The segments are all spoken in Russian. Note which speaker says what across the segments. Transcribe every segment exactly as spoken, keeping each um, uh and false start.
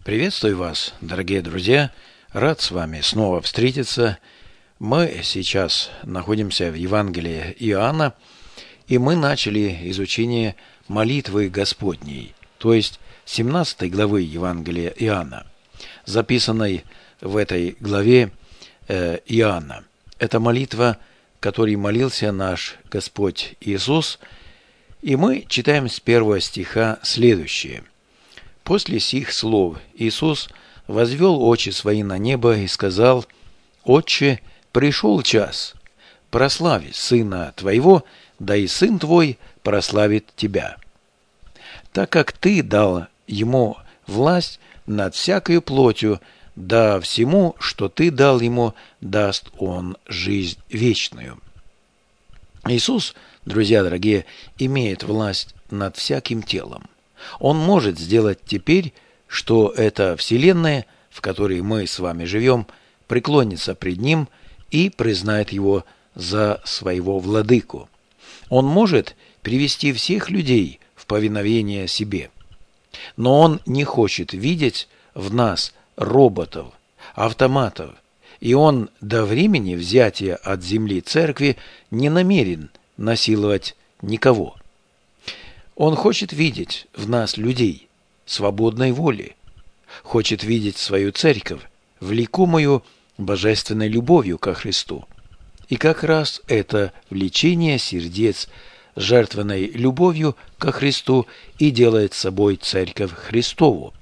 Speaker 1: Приветствую вас, дорогие друзья! Рад с вами снова встретиться. Мы сейчас находимся в Евангелии Иоанна, и мы начали изучение молитвы Господней, то есть семнадцатой главы Евангелия Иоанна, записанной в этой главе э, Иоанна. Это молитва, которой молился наш Господь Иисус, и мы читаем с первого стиха следующее. «После сих слов Иисус возвел очи свои на небо и сказал: Отче, пришел час, прослави Сына Твоего, да и Сын Твой прославит Тебя. Так как Ты дал Ему власть над всякою плотью, да всему, что Ты дал Ему, даст Он жизнь вечную». Иисус, друзья дорогие, имеет власть над всяким телом. Он может сделать теперь, что эта вселенная, в которой мы с вами живем, преклонится пред Ним и признает Его за своего владыку. Он может привести всех людей в повиновение себе. Но Он не хочет видеть в нас роботов, автоматов, и Он до времени взятия от земли церкви не намерен насиловать никого. Он хочет видеть в нас людей свободной воли, хочет видеть свою церковь, влекомую божественной любовью ко Христу. И как раз это влечение сердец жертвенной любовью ко Христу и делает собой церковь Христову.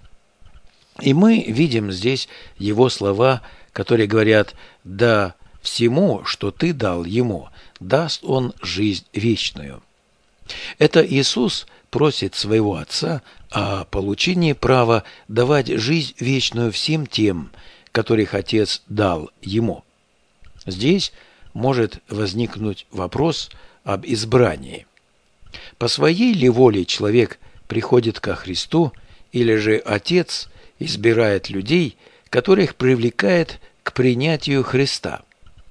Speaker 1: И мы видим здесь Его слова, которые говорят: «Да всему, что Ты дал Ему, даст Он жизнь вечную». Это Иисус просит своего Отца о получении права давать жизнь вечную всем тем, которых Отец дал Ему. Здесь может возникнуть вопрос об избрании. По своей ли воле человек приходит ко Христу, или же Отец избирает людей, которых привлекает к принятию Христа?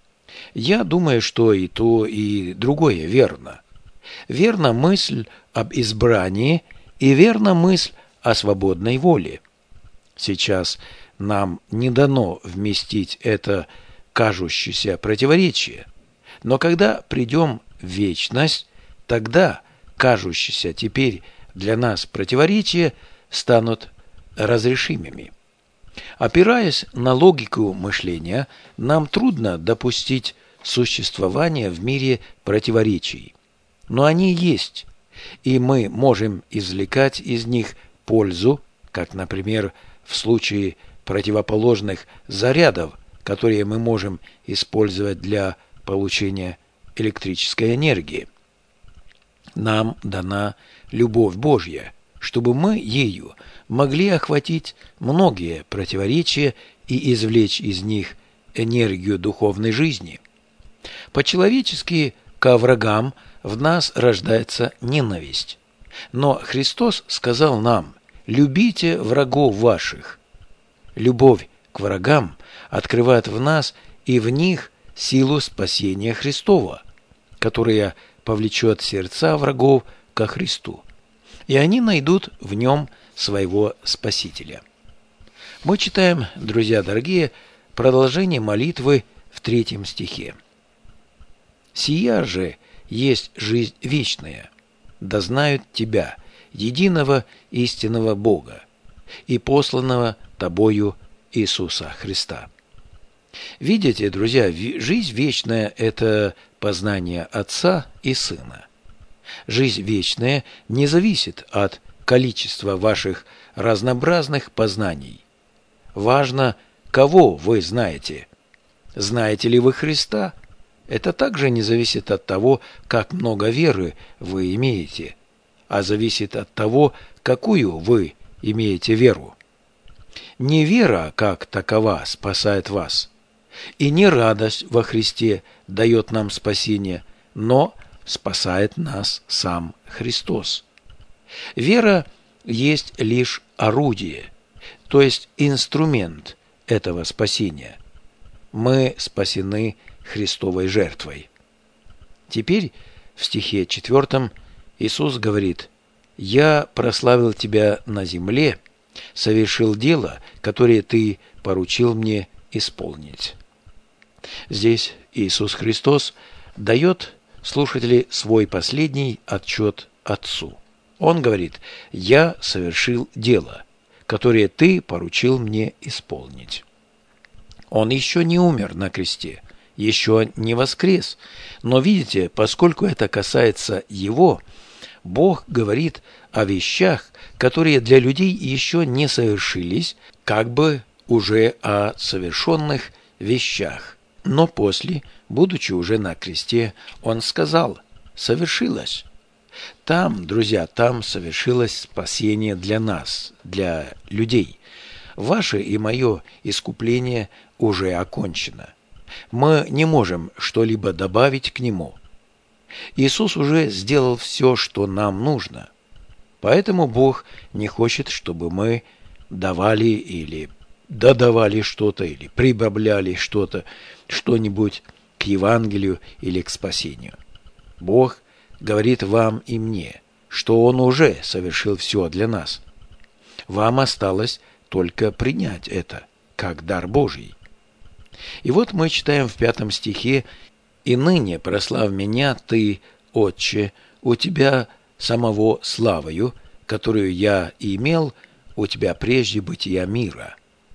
Speaker 1: Я думаю, что и то, и другое верно. Верна мысль об избрании и верна мысль о свободной воле. Сейчас нам не дано вместить это кажущееся противоречие, но когда придем в вечность, тогда кажущиеся теперь для нас противоречия станут разрешимыми. Опираясь на логику мышления, нам трудно допустить существование в мире противоречий. Но они есть, и мы можем извлекать из них пользу, как, например, в случае противоположных зарядов, которые мы можем использовать для получения электрической энергии. Нам дана любовь Божья, чтобы мы ею могли охватить многие противоречия и извлечь из них энергию духовной жизни. По-человечески ко врагам в нас рождается ненависть. Но Христос сказал нам: «Любите врагов ваших». Любовь к врагам открывает в нас и в них силу спасения Христова, которая повлечет сердца врагов ко Христу, и они найдут в нем своего Спасителя. Мы читаем, друзья дорогие, продолжение молитвы в третьем стихе. «Сия же есть жизнь вечная, да знают Тебя, единого истинного Бога, и посланного Тобою Иисуса Христа». Видите, друзья, жизнь вечная – это познание Отца и Сына. Жизнь вечная не зависит от количества ваших разнообразных познаний. Важно, кого вы знаете. Знаете ли вы Христа? Это также не зависит от того, как много веры вы имеете, а зависит от того, какую вы имеете веру. Не вера как такова спасает вас, и не радость во Христе дает нам спасение, но спасает нас сам Христос. Вера есть лишь орудие, то есть инструмент этого спасения. Мы спасены Христовой жертвой. Теперь в стихе четвертом Иисус говорит: «Я прославил Тебя на земле совершил дело, которое ты поручил мне исполнить». Здесь Иисус Христос дает слушателю свой последний отчет Отцу. Он говорит: «Я совершил дело, которое ты поручил мне исполнить». Он еще не умер на кресте, еще не воскрес. Но видите, поскольку это касается Его, Бог говорит о вещах, которые для людей еще не совершились, как бы уже о совершенных вещах. Но после, будучи уже на кресте, Он сказал: «Совершилось». Там, друзья, там совершилось спасение для нас, для людей. Ваше и мое искупление уже окончено. Мы не можем что-либо добавить к нему. Иисус уже сделал все, что нам нужно. Поэтому Бог не хочет, чтобы мы давали или додавали что-то, или прибавляли что-то, что-нибудь к Евангелию или к спасению. Бог говорит вам и мне, что Он уже совершил все для нас. Вам осталось только принять это, как дар Божий. И вот мы читаем в пятом стихе: «И ныне прослав меня Ты, Отче, у Тебя самого славою, которую я имел у Тебя прежде бытия мира».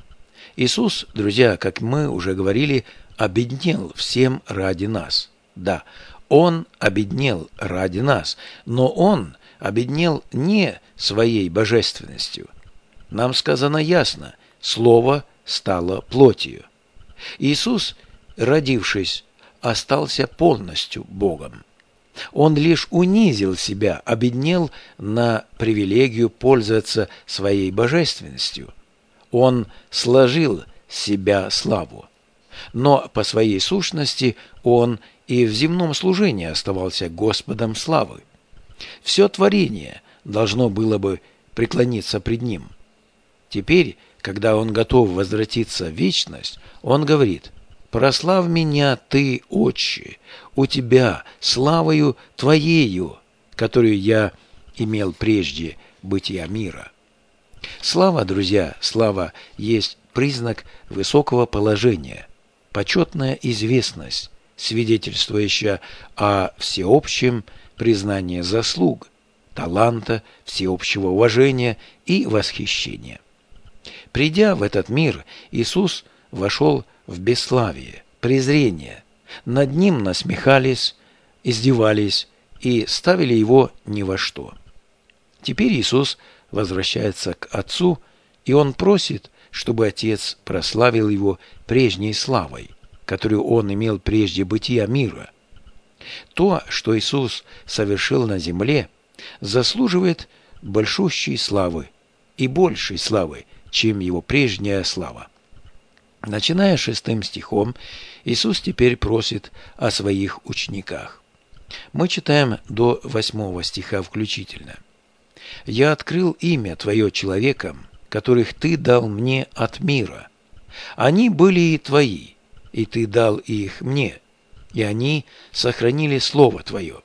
Speaker 1: Иисус, друзья, как мы уже говорили, обеднел всем ради нас. Да, Он обеднел ради нас, но Он обеднел не своей божественностью. Нам сказано ясно: Слово стало плотью. Иисус, родившись, остался полностью Богом. Он лишь унизил себя, обеднел на привилегию пользоваться своей божественностью. Он сложил с себя славу. Но по своей сущности Он и в земном служении оставался Господом славы. Все творение должно было бы преклониться пред Ним. Теперь, когда Он готов возвратиться в вечность, Он говорит: «Прослав меня Ты, Отче, у Тебя славою Твоею, которую я имел прежде бытия мира». Слава, друзья, слава есть признак высокого положения, почетная известность, свидетельствующая о всеобщем признании заслуг, таланта, всеобщего уважения и восхищения. Придя в этот мир, Иисус вошел в бесславие, презрение. Над Ним насмехались, издевались и ставили Его ни во что. Теперь Иисус возвращается к Отцу, и Он просит, чтобы Отец прославил Его прежней славой, которую Он имел прежде бытия мира. То, что Иисус совершил на земле, заслуживает большущей славы и большей славы, чем Его прежняя слава. Начиная шестым стихом, Иисус теперь просит о своих учениках. Мы читаем до восьмого стиха включительно. «Я открыл имя Твое человекам, которых Ты дал мне от мира. Они были и Твои, и Ты дал их мне, и они сохранили Слово Твое.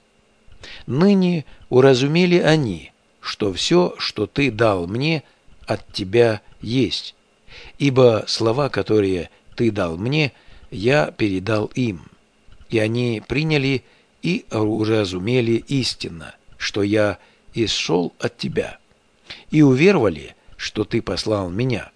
Speaker 1: Ныне уразумели они, что все, что Ты дал мне, от Тебя есть, ибо слова, которые Ты дал мне, я передал им, и они приняли и уразумели истинно, что я исшел от Тебя, и уверовали, что Ты послал меня».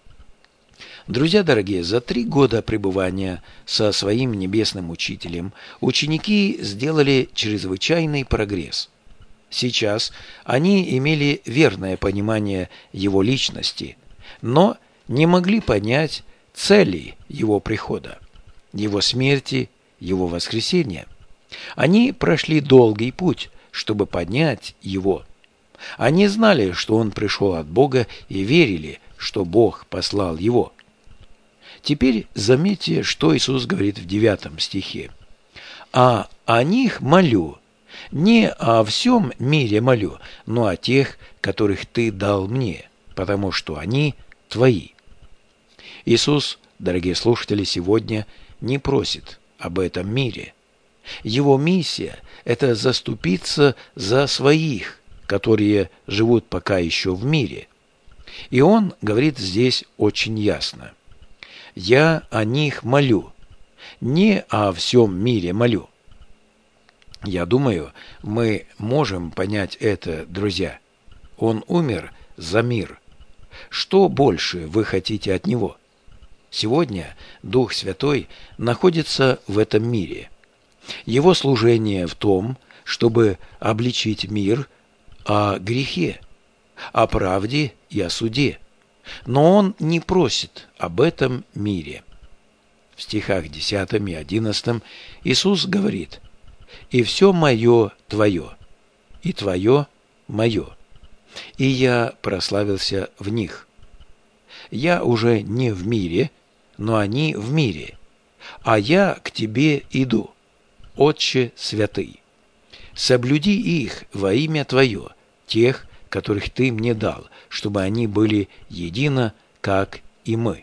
Speaker 1: Друзья дорогие, за три года пребывания со своим небесным учителем ученики сделали чрезвычайный прогресс. Сейчас они имели верное понимание Его личности, но не могли понять цели Его прихода, Его смерти, Его воскресения. Они прошли долгий путь, чтобы понять Его. Они знали, что Он пришел от Бога, и верили, что Бог послал Его. Теперь заметьте, что Иисус говорит в девятом стихе. «А о них молю, не о всем мире молю, но о тех, которых Ты дал мне, потому что они Твои». Иисус, дорогие слушатели, сегодня не просит об этом мире. Его миссия – это заступиться за своих, которые живут пока еще в мире. И он говорит здесь очень ясно. «Я о них молю, не о всем мире молю». Я думаю, мы можем понять это, друзья. Он умер за мир. Что больше вы хотите от него? Сегодня Дух Святой находится в этом мире. Его служение в том, чтобы обличить мир о грехе, о правде и о суде. Но он не просит об этом мире. В стихах десятом и одиннадцатом Иисус говорит: «И все мое твое, и твое мое, и я прославился в них. Я уже не в мире, но они в мире, а я к тебе иду, Отче святый. Соблюди их во имя твое, тех, которых ты мне дал, чтобы они были едино, как и мы».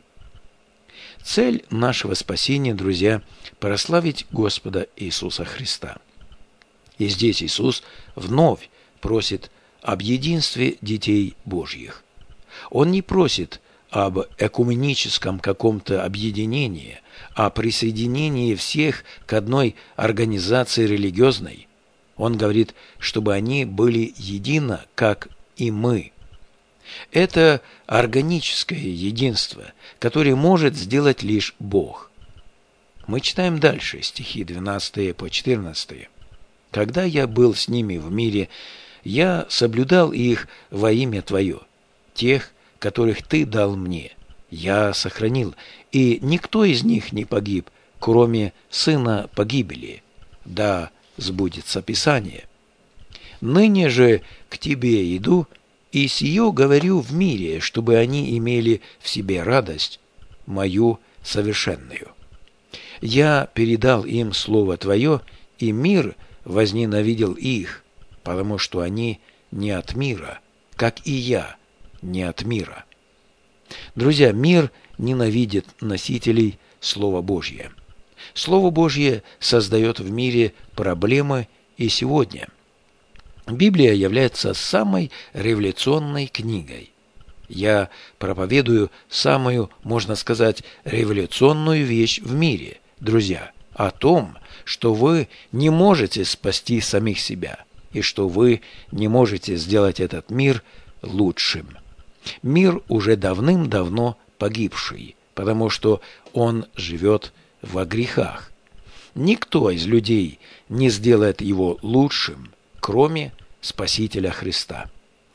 Speaker 1: Цель нашего спасения, друзья, прославить Господа Иисуса Христа. И здесь Иисус вновь просит об единстве детей Божьих. Он не просит об экуменическом каком-то объединении, о присоединении всех к одной организации религиозной. Он говорит, чтобы они были едино, как и мы. Это органическое единство, которое может сделать лишь Бог. Мы читаем дальше стихи двенадцатый по четырнадцатый. «Когда я был с ними в мире, я соблюдал их во имя Твое, тех, которых Ты дал мне, я сохранил, и никто из них не погиб, кроме сына погибели. Да сбудется Писание. Ныне же к Тебе иду, и сие говорю в мире, чтобы они имели в себе радость мою совершенную. Я передал им Слово Твое, и мир возненавидел их, потому что они не от мира, как и я не от мира». Друзья, мир ненавидит носителей Слова Божьего. Слово Божье создает в мире проблемы и сегодня. Библия является самой революционной книгой. Я проповедую самую, можно сказать, революционную вещь в мире, друзья, о том, что вы не можете спасти самих себя и что вы не можете сделать этот мир лучшим. Мир уже давным-давно погибший, потому что он живет во грехах. Никто из людей не сделает его лучшим, кроме Спасителя Христа.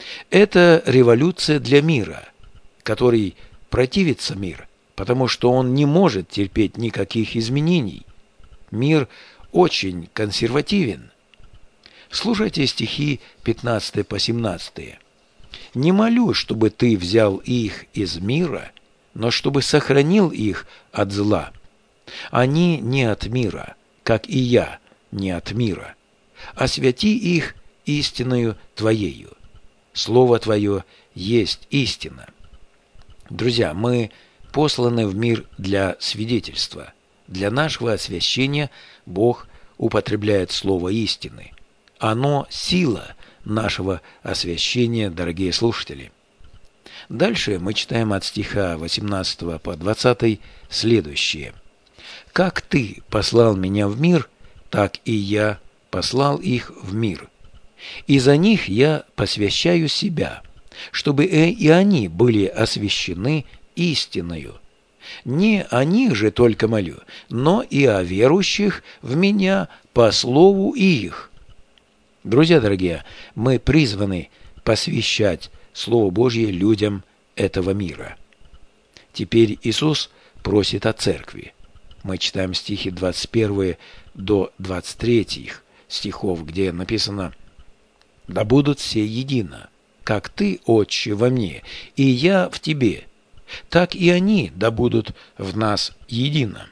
Speaker 1: Это революция для мира, который противится мир, потому что он не может терпеть никаких изменений. Мир очень консервативен. Слушайте стихи пятнадцатый по семнадцатый. «Не молю, чтобы ты взял их из мира, но чтобы сохранил их от зла. Они не от мира, как и я не от мира. Освяти их истиною Твоею. Слово Твое есть истина». Друзья, мы посланы в мир для свидетельства. Для нашего освящения Бог употребляет слово истины. Оно – сила нашего освящения, дорогие слушатели. Дальше мы читаем от стиха восемнадцатого по двадцатый следующее. «Как Ты послал меня в мир, так и я послал их в мир. И за них я посвящаю себя, чтобы и они были освящены истиною. Не о них же только молю, но и о верующих в меня по слову их». Друзья дорогие, мы призваны посвящать Слово Божье людям этого мира. Теперь Иисус просит о церкви. Мы читаем стихи двадцать первый до двадцать третий стихов, где написано: «Да будут все едино, как Ты, Отче, во мне, и я в Тебе, так и они да будут в нас едино.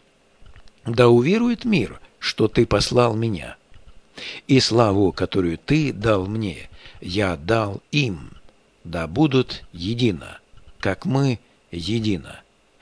Speaker 1: Да уверует мир, что Ты послал меня. И славу, которую Ты дал мне, я дал им, да будут едино, как мы едино.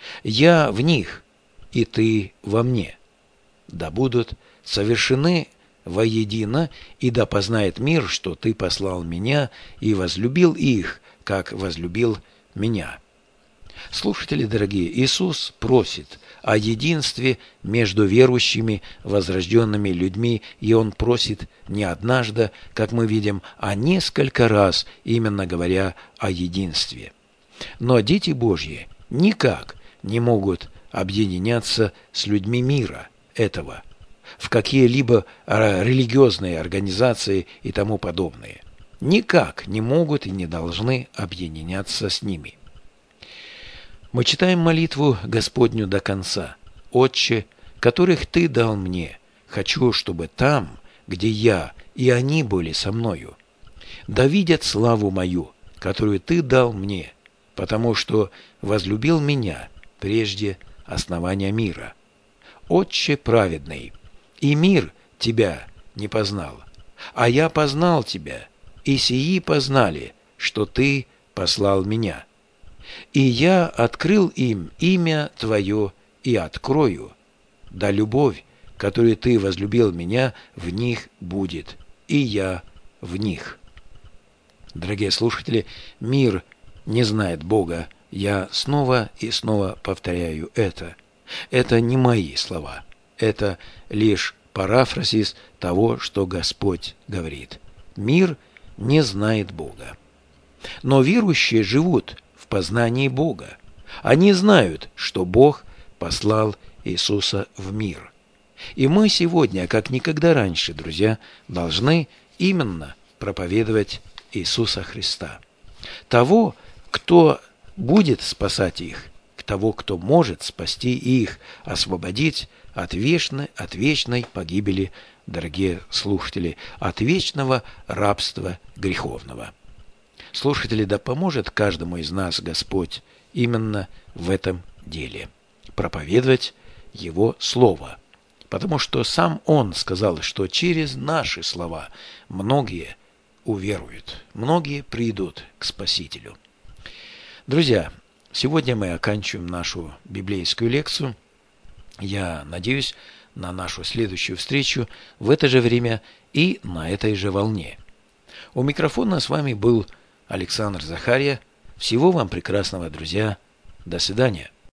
Speaker 1: Я в них, и Ты во мне, да будут совершены воедино, и да познает мир, что Ты послал меня и возлюбил их, как возлюбил меня. Слушатели дорогие, Иисус просит о единстве между верующими, возрожденными людьми, и Он просит не однажды, как мы видим, а несколько раз, именно говоря о единстве. Но дети Божьи никак не могут объединяться с людьми мира этого, в какие-либо религиозные организации и тому подобное. Никак не могут и не должны объединяться с ними. Мы читаем молитву Господню до конца. «Отче, которых Ты дал мне, хочу, чтобы там, где я и они были со мною, да видят славу мою, которую Ты дал мне, потому что возлюбил меня прежде основания мира. Отче праведный, и мир Тебя не познал, а я познал Тебя, и сии познали, что Ты послал меня. И я открыл им имя Твое и открою, да любовь, которую Ты возлюбил меня, в них будет, и я в них». Дорогие слушатели, мир не знает Бога. Я снова и снова повторяю это. Это не мои слова. Это лишь парафразис того, что Господь говорит. Мир не знает Бога. Но верующие живут в познании Бога. Они знают, что Бог послал Иисуса в мир. И мы сегодня, как никогда раньше, друзья, должны именно проповедовать Иисуса Христа. Того, кто будет спасать их, того, кто может спасти их, освободить от вечной, от вечной погибели, дорогие слушатели, от вечного рабства греховного. Слушатели, да поможет каждому из нас Господь именно в этом деле – проповедовать Его Слово. Потому что сам Он сказал, что через наши слова многие уверуют, многие придут к Спасителю. Друзья, сегодня мы оканчиваем нашу библейскую лекцию. Я надеюсь на нашу следующую встречу в это же время и на этой же волне. У микрофона с вами был Александр Захарья. Всего вам прекрасного, друзья. До свидания.